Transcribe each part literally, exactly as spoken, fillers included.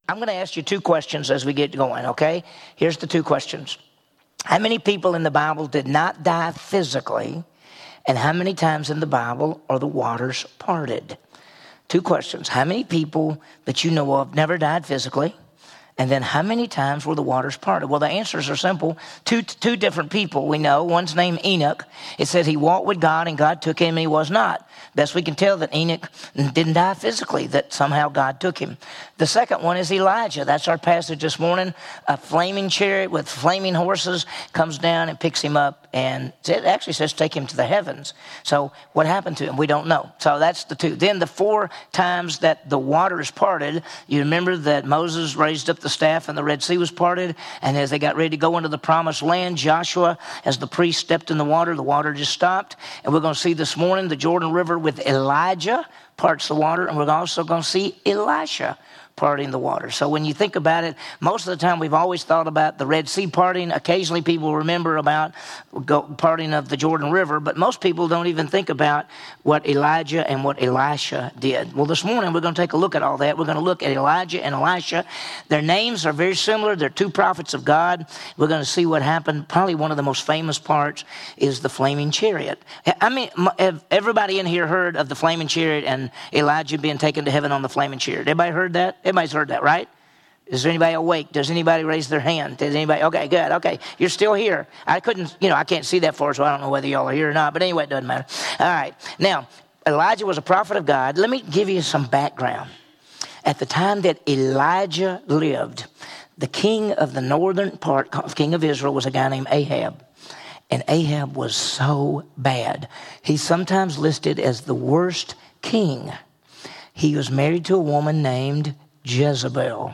I'm going to ask you two questions as we get going, okay? Here's the two questions. How many people in the Bible did not die physically? And how many times in the Bible are the waters parted? Two questions. How many people that you know of never died physically? And then how many times were the waters parted? Well, the answers are simple. Two, two different people we know. One's named Enoch. It said he walked with God and God took him and he was not. Best we can tell that Enoch didn't die physically, that somehow God took him. The second one is Elijah. That's our passage this morning. A flaming chariot with flaming horses comes down and picks him up. And it actually says take him to the heavens. So what happened to him? We don't know. So that's the two. Then the four times that the waters parted, you remember that Moses raised up the staff and the Red Sea was parted. And as they got ready to go into the promised land, Joshua, as the priest stepped in the water, the water just stopped. And we're going to see this morning the Jordan River with Elijah parts the water. And we're also going to see Elisha parting the water. So when you think about it, most of the time we've always thought about the Red Sea parting. Occasionally people remember about parting of the Jordan River, but most people don't even think about what Elijah and what Elisha did. Well, this morning we're going to take a look at all that. We're going to look at Elijah and Elisha. Their names are very similar. They're two prophets of God. We're going to see what happened. Probably one of the most famous parts is the flaming chariot. I mean, have everybody in here heard of the flaming chariot and Elijah being taken to heaven on the flaming chariot? Everybody heard that? Everybody's heard that, right? Is there anybody awake? Does anybody raise their hand? Does anybody? Okay, good. Okay, you're still here. I couldn't, you know, I can't see that far, so I don't know whether y'all are here or not. But anyway, it doesn't matter. All right. Now, Elijah was a prophet of God. Let me give you some background. At the time that Elijah lived, the king of the northern part, king of Israel, was a guy named Ahab. And Ahab was so bad. He's sometimes listed as the worst king. He was married to a woman named Jezebel.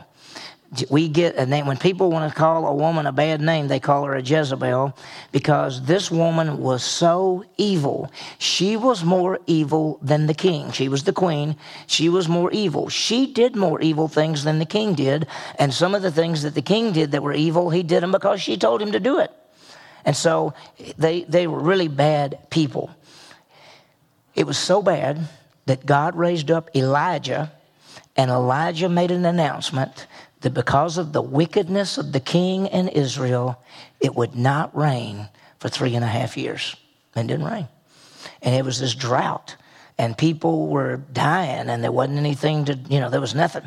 We get a name, when people want to call a woman a bad name, they call her a Jezebel, because this woman was so evil. She was more evil than the king. She was the queen. She was more evil. She did more evil things than the king did. And some of the things that the king did that were evil, he did them because she told him to do it. And so they, they were really bad people. It was so bad that God raised up Elijah, and Elijah made an announcement that because of the wickedness of the king in Israel, it would not rain for three and a half years. And it didn't rain. And it was this drought, and people were dying, and there wasn't anything to, you know, there was nothing.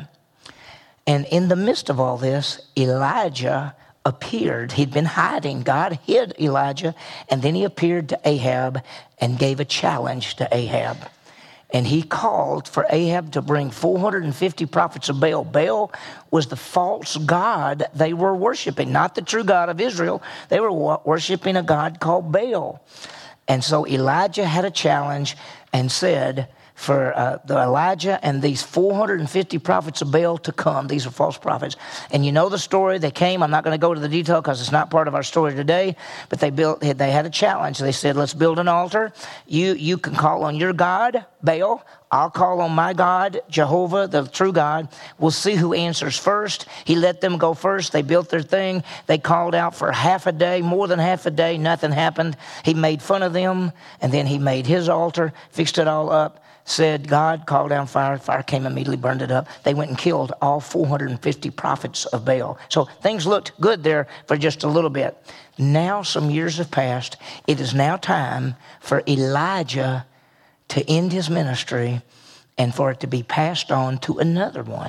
And in the midst of all this, Elijah appeared. He'd been hiding. God hid Elijah, and then he appeared to Ahab and gave a challenge to Ahab. And he called for Ahab to bring four hundred fifty prophets of Baal. Baal was the false god they were worshiping, not the true God of Israel. They were worshiping a god called Baal. And so Elijah had a challenge and said for uh, the Elijah and these four hundred fifty prophets of Baal to come. These are false prophets. And you know the story. They came. I'm not going to go to the detail because it's not part of our story today. But they built. They had a challenge. They said, let's build an altar. You, you can call on your God, Baal. I'll call on my God, Jehovah, the true God. We'll see who answers first. He let them go first. They built their thing. They called out for half a day, more than half a day. Nothing happened. He made fun of them. And then he made his altar, fixed it all up. Said, God, called down fire. Fire came, immediately burned it up. They went and killed all four hundred fifty prophets of Baal. So things looked good there for just a little bit. Now some years have passed. It is now time for Elijah to end his ministry and for it to be passed on to another one.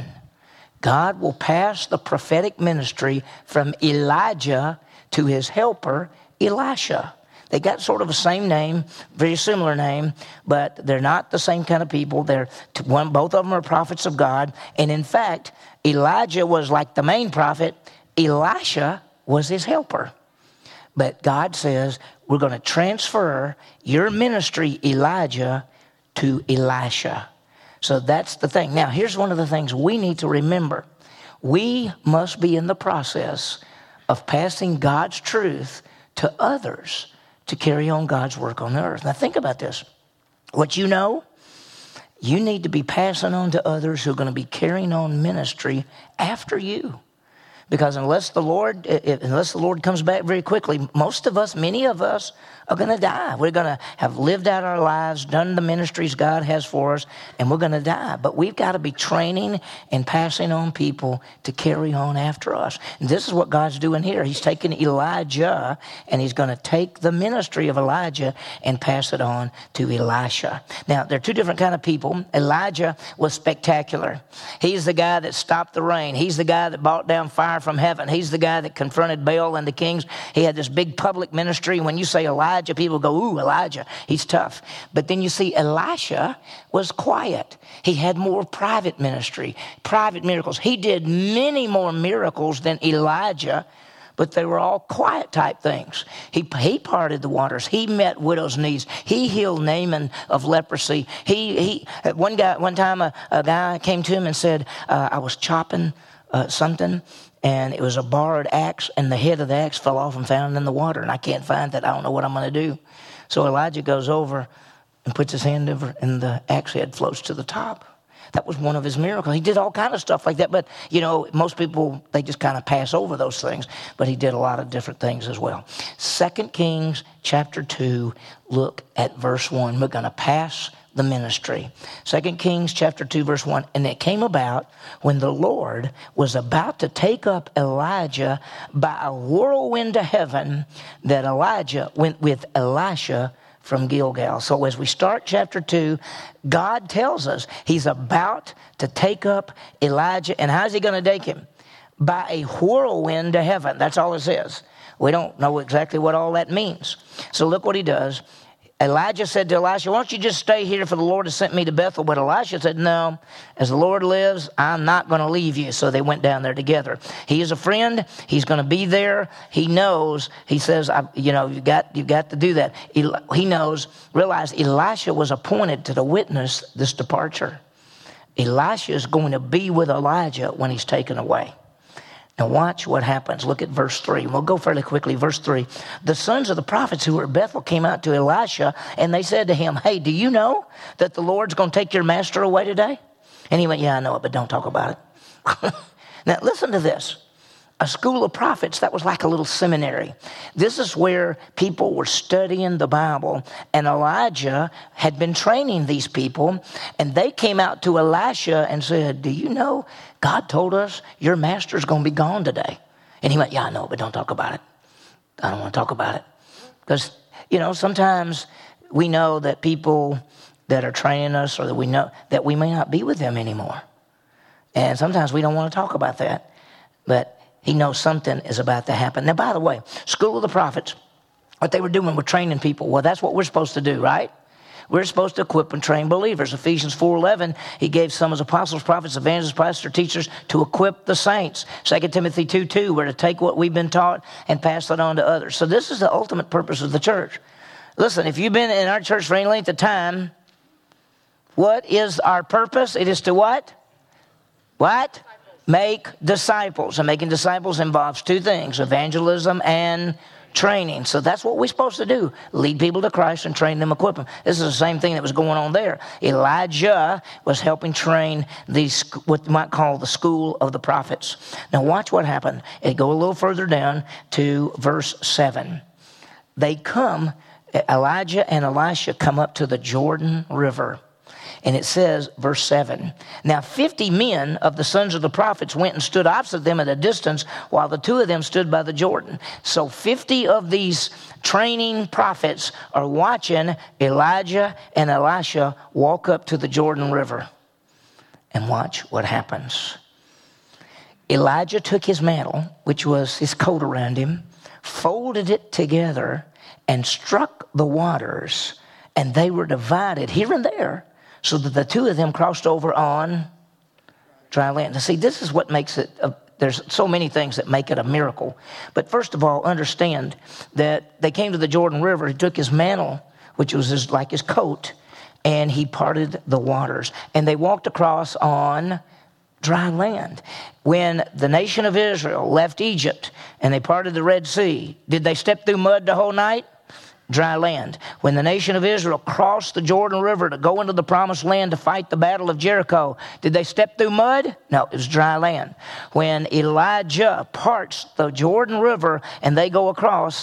God will pass the prophetic ministry from Elijah to his helper, Elisha. They got sort of the same name, very similar name, but they're not the same kind of people. They're one, both of them are prophets of God. And in fact, Elijah was like the main prophet. Elisha was his helper. But God says, we're going to transfer your ministry, Elijah, to Elisha. So that's the thing. Now, here's one of the things we need to remember. We must be in the process of passing God's truth to others to carry on God's work on the earth. Now think about this. What you know, you need to be passing on to others who are going to be carrying on ministry after you. Because unless the Lord, unless the Lord comes back very quickly, most of us, many of us, are going to die. We're going to have lived out our lives, done the ministries God has for us, and we're going to die. But we've got to be training and passing on people to carry on after us. And this is what God's doing here. He's taking Elijah, and he's going to take the ministry of Elijah and pass it on to Elisha. Now, there are two different kind of people. Elijah was spectacular. He's the guy that stopped the rain. He's the guy that brought down fire from heaven. He's the guy that confronted Baal and the kings. He had this big public ministry. When you say Elijah, people go, ooh, Elijah, he's tough. But then you see Elisha was quiet. He had more private ministry, private miracles. He did many more miracles than Elijah, but they were all quiet type things. He, he parted the waters. He met widows' needs. He healed Naaman of leprosy. He, he one guy, one time a, a guy came to him and said, uh, I was chopping uh, something, and it was a borrowed axe, and the head of the axe fell off and found in the water, and I can't find it. I don't know what I'm going to do. So Elijah goes over and puts his hand over, and the axe head floats to the top. That was one of his miracles. He did all kind of stuff like that, but, you know, most people, they just kind of pass over those things, but he did a lot of different things as well. Second Kings chapter two, look at verse one. We're going to pass the ministry. Second Kings chapter two, verse one. And it came about when the Lord was about to take up Elijah by a whirlwind to heaven, that Elijah went with Elisha from Gilgal. So as we start chapter two, God tells us he's about to take up Elijah. And how's he going to take him? By a whirlwind to heaven. That's all it says. We don't know exactly what all that means. So look what he does. Elijah said to Elisha, why don't you just stay here, for the Lord has sent me to Bethel? But Elisha said, no, as the Lord lives, I'm not going to leave you. So they went down there together. He is a friend. He's going to be there. He knows. He says, I, you know, you got, you got to do that. He, he knows, realize Elisha was appointed to the witness this departure. Elisha is going to be with Elijah when he's taken away. Now watch what happens. Look at verse three. We'll go fairly quickly. Verse three. The sons of the prophets who were at Bethel came out to Elisha, and they said to him, hey, do you know that the Lord's going to take your master away today? And he went, yeah, I know it, but don't talk about it. Now listen to this. A school of prophets, that was like a little seminary. This is where people were studying the Bible, and Elijah had been training these people, and they came out to Elisha and said, do you know God told us your master's going to be gone today? And he went, yeah, I know, but don't talk about it. I don't want to talk about it. Because, you know, sometimes we know that people that are training us, or that we know that we may not be with them anymore. And sometimes we don't want to talk about that. But he knows something is about to happen. Now, by the way, School of the Prophets, what they were doing was training people. Well, that's what we're supposed to do, right? We're supposed to equip and train believers. Ephesians four eleven, he gave some as apostles, prophets, evangelists, pastors, teachers to equip the saints. Second Timothy two two, we're to take what we've been taught and pass it on to others. So this is the ultimate purpose of the church. Listen, if you've been in our church for any length of time, what is our purpose? It is to what? What? Make disciples. And making disciples involves two things, evangelism and training. So that's what we're supposed to do. Lead people to Christ and train them, equip them. This is the same thing that was going on there. Elijah was helping train these, what you might call the school of the prophets. Now watch what happened. It go a little further down to verse seven. They come, Elijah and Elisha come up to the Jordan River. And it says, verse seven, now fifty men of the sons of the prophets went and stood opposite them at a distance, while the two of them stood by the Jordan. So fifty of these training prophets are watching Elijah and Elisha walk up to the Jordan River. And watch what happens. Elijah took his mantle, which was his coat around him, folded it together, and struck the waters, and they were divided here and there, so that the two of them crossed over on dry land. Now, see, this is what makes it, a, there's so many things that make it a miracle. But first of all, understand that they came to the Jordan River. He took his mantle, which was his, like his coat, and he parted the waters. And they walked across on dry land. When the nation of Israel left Egypt and they parted the Red Sea, did they step through mud the whole night? Dry land. When the nation of Israel crossed the Jordan River to go into the promised land to fight the battle of Jericho, did they step through mud? No, it was dry land. When Elijah parts the Jordan River and they go across,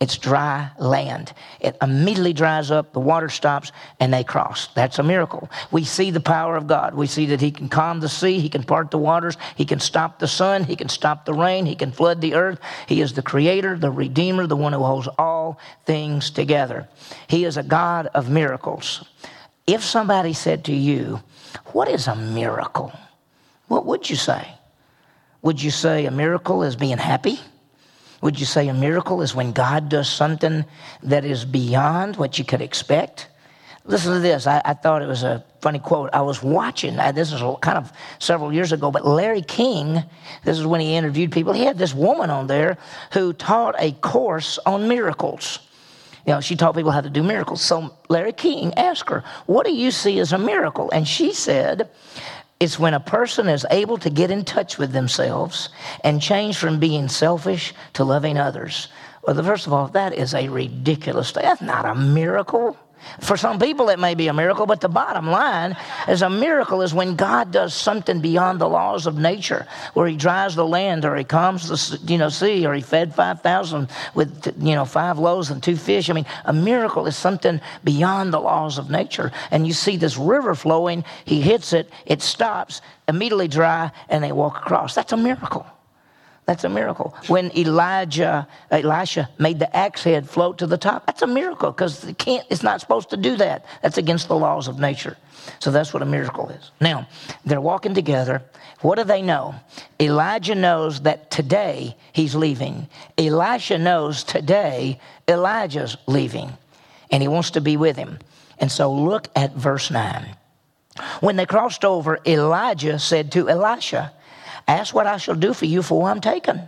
It's dry land. It immediately dries up, the water stops, and they cross. That's a miracle. We see the power of God. We see that he can calm the sea, he can part the waters, he can stop the sun, he can stop the rain, he can flood the earth. He is the creator, the redeemer, the one who holds all things together. He is a God of miracles. If somebody said to you, what is a miracle? What would you say? Would you say a miracle is being happy? Would you say a miracle is when God does something that is beyond what you could expect? Listen to this. I, I thought it was a funny quote. I was watching, I, this is kind of several years ago, but Larry King, this is when he interviewed people. He had this woman on there who taught a course on miracles. You know, she taught people how to do miracles. So Larry King asked her, what do you see as a miracle? And she said, it's when a person is able to get in touch with themselves and change from being selfish to loving others. Well, first of all, that is a ridiculous thing. That's not a miracle. For some people, it may be a miracle, but the bottom line is a miracle is when God does something beyond the laws of nature, where he dries the land, or he calms the you know sea, or he fed five thousand with you know five loaves and two fish. I mean, a miracle is something beyond the laws of nature. And you see this river flowing, he hits it, it stops, immediately dry, and they walk across. That's a miracle. That's a miracle. When Elijah, Elisha made the axe head float to the top, that's a miracle because it can't, it's not supposed to do that. That's against the laws of nature. So that's what a miracle is. Now, they're walking together. What do they know? Elijah knows that today he's leaving. Elisha knows today Elijah's leaving, and he wants to be with him. And so look at verse nine. When they crossed over, Elijah said to Elisha, ask what I shall do for you for I'm taken.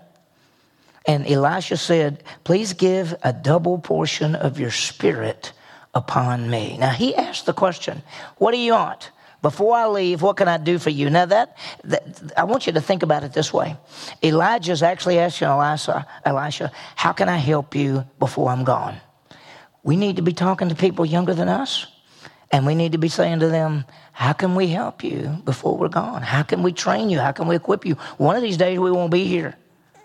And Elisha said, please give a double portion of your spirit upon me. Now he asked the question, what do you want? Before I leave, what can I do for you? Now that, that I want you to think about it this way. Elijah's actually asking Elisha, Elisha, how can I help you before I'm gone? We need to be talking to people younger than us. And we need to be saying to them, how can we help you before we're gone? How can we train you? How can we equip you? One of these days we won't be here.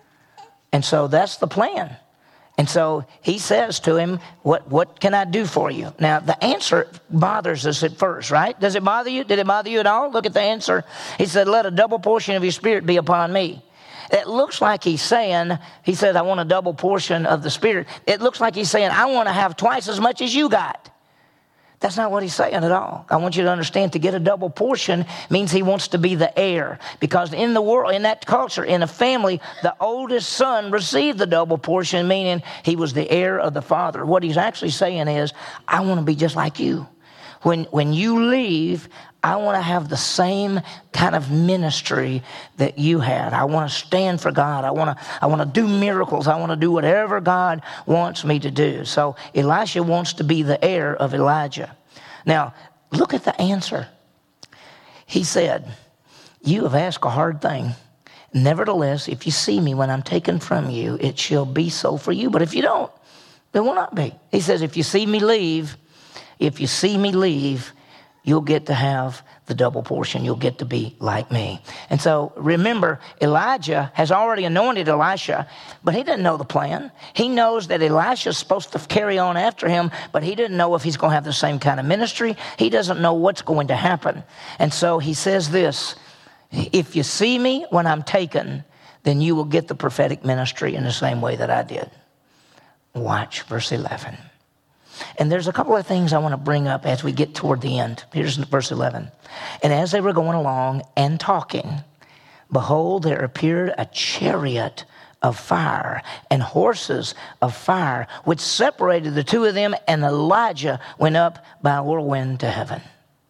And so that's the plan. And so he says to him, what, what can I do for you? Now, the answer bothers us at first, right? Does it bother you? Did it bother you at all? Look at the answer. He said, let a double portion of your spirit be upon me. It looks like he's saying, he said, I want a double portion of the spirit. It looks like he's saying, I want to have twice as much as you got. That's not what he's saying at all. I want you to understand, to get a double portion means he wants to be the heir. Because in the world, in that culture, in a family, the oldest son received the double portion, meaning he was the heir of the father. What he's actually saying is, I want to be just like you. When, when you leave, I want to have the same kind of ministry that you had. I want to stand for God. I want to, I want to do miracles. I want to do whatever God wants me to do. So Elisha wants to be the heir of Elijah. Now, look at the answer. He said, you have asked a hard thing. Nevertheless, if you see me when I'm taken from you, it shall be so for you. But if you don't, it will not be. He says, if you see me leave, if you see me leave, you'll get to have the double portion. You'll get to be like me. And so remember, Elijah has already anointed Elisha, but he didn't know the plan. He knows that Elisha's supposed to carry on after him, but he didn't know if he's going to have the same kind of ministry. He doesn't know what's going to happen. And so he says this, if you see me when I'm taken, then you will get the prophetic ministry in the same way that I did. Watch verse eleven. And there's a couple of things I want to bring up as we get toward the end. Here's verse eleven. And as they were going along and talking, behold, there appeared a chariot of fire and horses of fire, which separated the two of them, and Elijah went up by a whirlwind to heaven.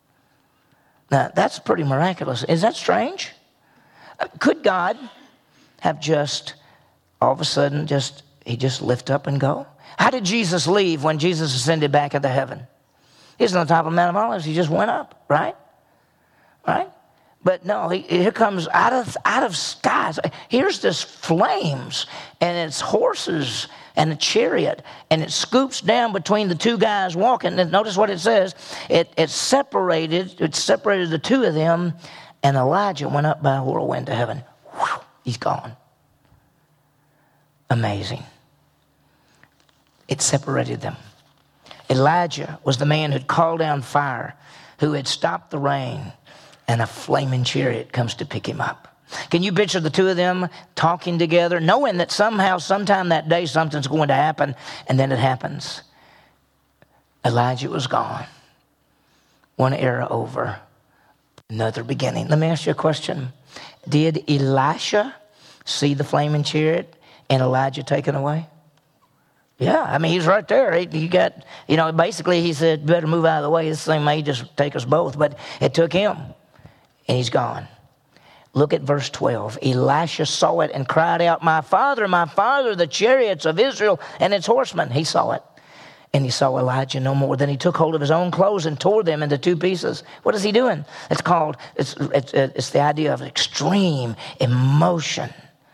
Now, that's pretty miraculous. Is that strange? Could God have just, all of a sudden, just he just lift up and go? How did Jesus leave when Jesus ascended back into heaven? He was on the top of the Mount of Olives. He just went up, right? Right? But no, he, here comes out of out of skies. Here's this flames, and it's horses and a chariot, and it scoops down between the two guys walking. And notice what it says. It, it separated, it separated the two of them, and Elijah went up by a whirlwind to heaven. Whew, he's gone. Amazing. it separated them. Elijah was the man who'd called down fire, who had stopped the rain, and a flaming chariot comes to pick him up. Can you picture the two of them talking together, knowing that somehow, sometime that day, something's going to happen, and then it happens? Elijah was gone. One era over, another beginning. Let me ask you a question. Did Elisha see the flaming chariot and Elijah taken away? Yeah, I mean, he's right there. He, he got, you know, basically he said, better move out of the way. This thing may just take us both. But it took him, and he's gone. Look at verse twelve. Elisha saw it and cried out, my father, my father, the chariots of Israel and its horsemen. He saw it. And he saw Elijah no more. Then he took hold of his own clothes and tore them into two pieces. What is he doing? It's called, it's, it's, it's the idea of extreme emotion.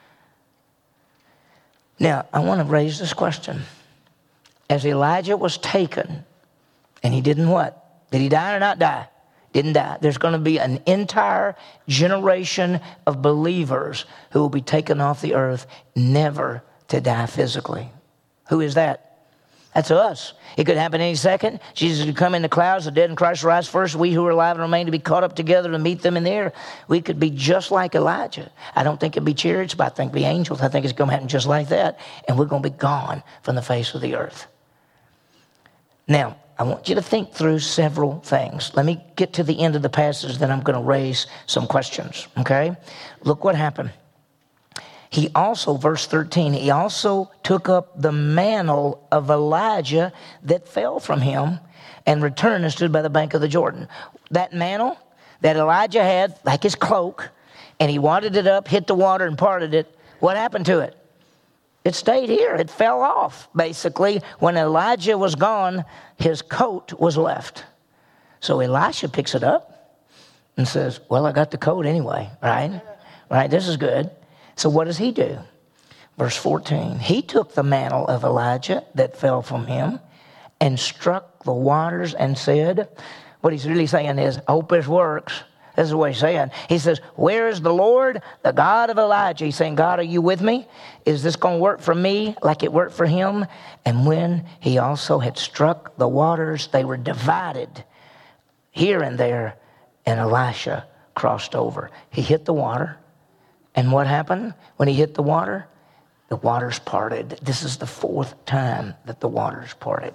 Now, I want to raise this question. As Elijah was taken, and he didn't what? Did he die or not die? Didn't die. There's going to be an entire generation of believers who will be taken off the earth, never to die physically. Who is that? That's us. It could happen any second. Jesus could come in the clouds, the dead in Christ rise first. We who are alive and remain to be caught up together to meet them in the air. We could be just like Elijah. I don't think it'd be chariots, but I think it'd be angels. I think it's going to happen just like that. And we're going to be gone from the face of the earth. Now, I want you to think through several things. Let me get to the end of the passage, then I'm going to raise some questions, okay? Look what happened. He also, verse thirteen, he also took up the mantle of Elijah that fell from him and returned and stood by the bank of the Jordan. That mantle that Elijah had, like his cloak, and he wadded it up, hit the water and parted it. What happened to it? It stayed here. It fell off, basically. When Elijah was gone, his coat was left. So Elisha picks it up and says, well, I got the coat anyway, right? Right, this is good. So what does he do? Verse fourteen, he took the mantle of Elijah that fell from him and struck the waters and said, what he's really saying is, I hope this works. This is what he's saying. He says, where is the Lord, the God of Elijah? He's saying, God, are you with me? Is this going to work for me like it worked for him? And when he also had struck the waters, they were divided here and there, and Elisha crossed over. He hit the water, and what happened when he hit the water? The waters parted. This is the fourth time that the waters parted.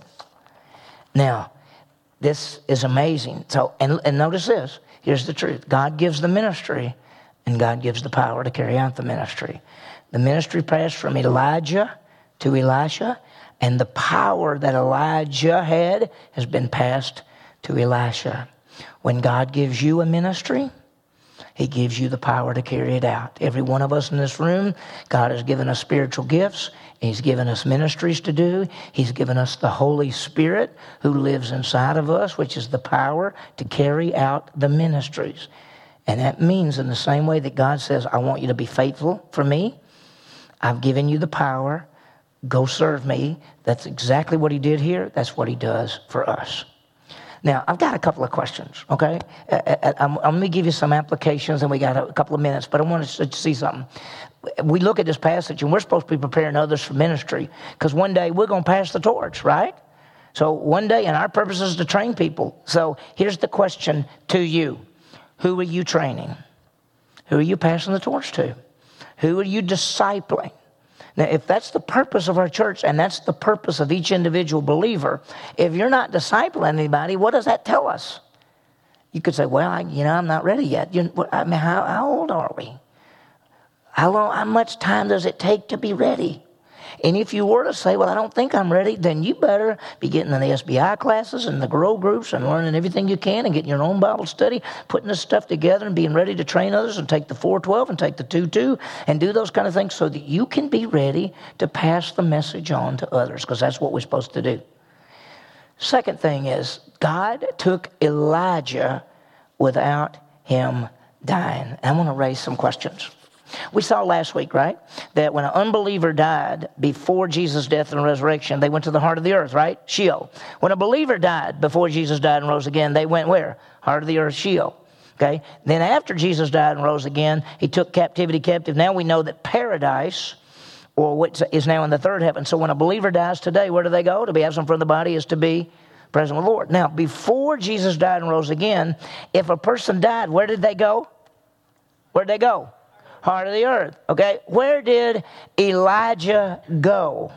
Now, this is amazing. So, and, and notice this. Here's the truth. God gives the ministry, and God gives the power to carry out the ministry. The ministry passed from Elijah to Elisha, and the power that Elijah had has been passed to Elisha. When God gives you a ministry, he gives you the power to carry it out. Every one of us in this room, God has given us spiritual gifts. He's given us ministries to do. He's given us the Holy Spirit who lives inside of us, which is the power to carry out the ministries. And that means in the same way that God says, I want you to be faithful for me. I've given you the power. Go serve me. That's exactly what he did here. That's what he does for us. Now, I've got a couple of questions, okay? I'm, I'm going to give you some applications, and we got a couple of minutes, but I want to see something. We look at this passage, and we're supposed to be preparing others for ministry, because one day we're going to pass the torch, right? So one day, and our purpose is to train people. So here's the question to you. Who are you training? Who are you passing the torch to? Who are you discipling? Now, if that's the purpose of our church, and that's the purpose of each individual believer, if you're not discipling anybody, what does that tell us? You could say, well, I, you know, I'm not ready yet. You, I mean, how, how old are we? How long, how much time does it take to be ready? And if you were to say, well, I don't think I'm ready, then you better be getting in the S B I classes and the grow groups and learning everything you can and getting your own Bible study, putting this stuff together and being ready to train others and take the four twelve and take the two two and do those kind of things so that you can be ready to pass the message on to others, because that's what we're supposed to do. Second thing is, God took Elijah without him dying. I want to raise some questions. We saw last week, right, that when an unbeliever died before Jesus' death and resurrection, they went to the heart of the earth, right? Sheol. When a believer died before Jesus died and rose again, they went where? Heart of the earth, Sheol. Okay? Then after Jesus died and rose again, he took captivity captive. Now we know that paradise or what is now in the third heaven. So when a believer dies today, where do they go? To be absent from the body is to be present with the Lord. Now, before Jesus died and rose again, if a person died, where did they go? Where did they go? Heart of the earth. Okay, where did Elijah go?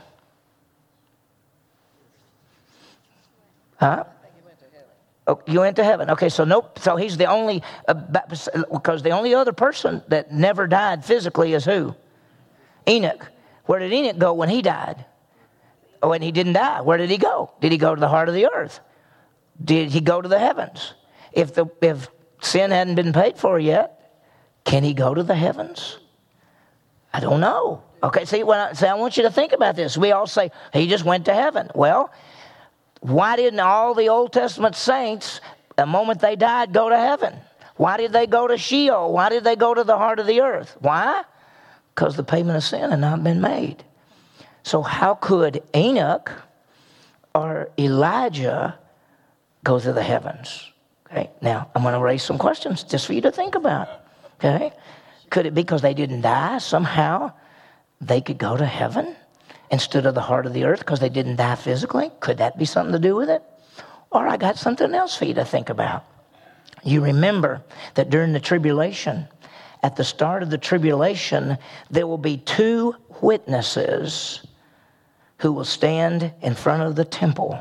Huh? Oh, you went to heaven. Okay, so nope. So he's the only, uh, because the only other person that never died physically is who? Enoch. Where did Enoch go when he died? Oh, and he didn't die. Where did he go? Did he go to the heart of the earth? Did he go to the heavens? If the if sin hadn't been paid for yet, can he go to the heavens? I don't know. Okay, see, when I say I want you to think about this. We all say he just went to heaven. Well, why didn't all the Old Testament saints, the moment they died, go to heaven? Why did they go to Sheol? Why did they go to the heart of the earth? Why? Because the payment of sin had not been made. So how could Enoch or Elijah go to the heavens? Okay, now I'm going to raise some questions just for you to think about. Okay, could it be because they didn't die? Somehow they could go to heaven instead of the heart of the earth because they didn't die physically? Could that be something to do with it? Or I got something else for you to think about. You remember that during the tribulation, at the start of the tribulation, there will be two witnesses who will stand in front of the temple.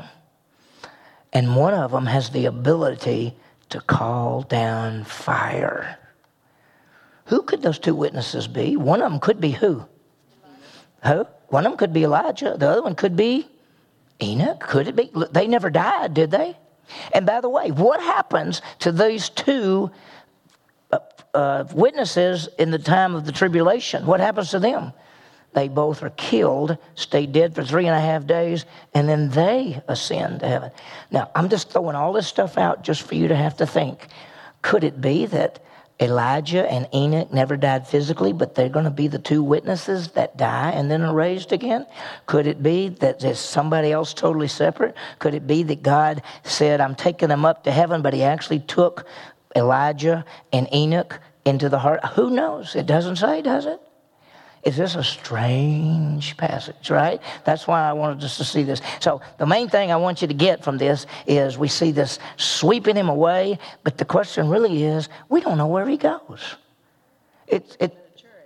And one of them has the ability to call down fire. Who could those two witnesses be? One of them could be who? Who? One of them could be Elijah. The other one could be Enoch. Could it be? They never died, did they? And by the way, what happens to these two uh, uh, witnesses in the time of the tribulation? What happens to them? They both are killed, stay dead for three and a half days, and then they ascend to heaven. Now, I'm just throwing all this stuff out just for you to have to think. Could it be that Elijah and Enoch never died physically, but they're going to be the two witnesses that die and then are raised again? Could it be that there's somebody else totally separate? Could it be that God said, I'm taking them up to heaven, but he actually took Elijah and Enoch into the heart? Who knows? It doesn't say, does it? Is this a strange passage, right? That's why I wanted us to see this. So the main thing I want you to get from this is we see this sweeping him away, but the question really is, we don't know where he goes. It, it,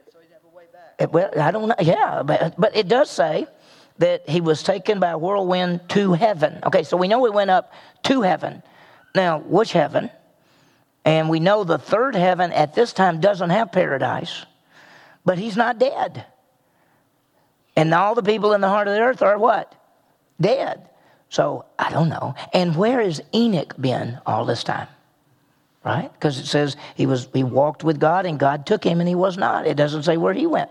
it well, I don't know. Yeah, but, but it does say that he was taken by a whirlwind to heaven. Okay, so we know he went up to heaven. Now, which heaven? And we know the third heaven at this time doesn't have paradise. But he's not dead. And all the people in the heart of the earth are what? Dead. So, I don't know. And where has Enoch been all this time? Right? Because it says he was he walked with God and God took him and he was not. It doesn't say where he went.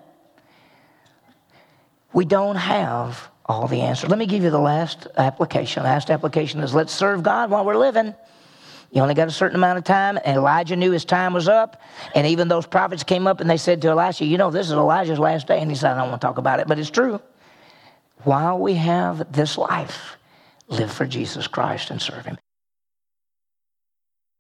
We don't have all the answers. Let me give you the last application. The last application is let's serve God while we're living. You only got a certain amount of time, and Elijah knew his time was up. And even those prophets came up and they said to Elisha, you know, this is Elijah's last day. And he said, I don't want to talk about it, but it's true. While we have this life, live for Jesus Christ and serve him.